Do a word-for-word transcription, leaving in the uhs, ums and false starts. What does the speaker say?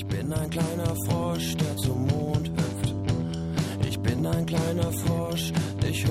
Ich bin ein kleiner Frosch, der zum Mond hüpft. Ich bin ein kleiner Frosch, dich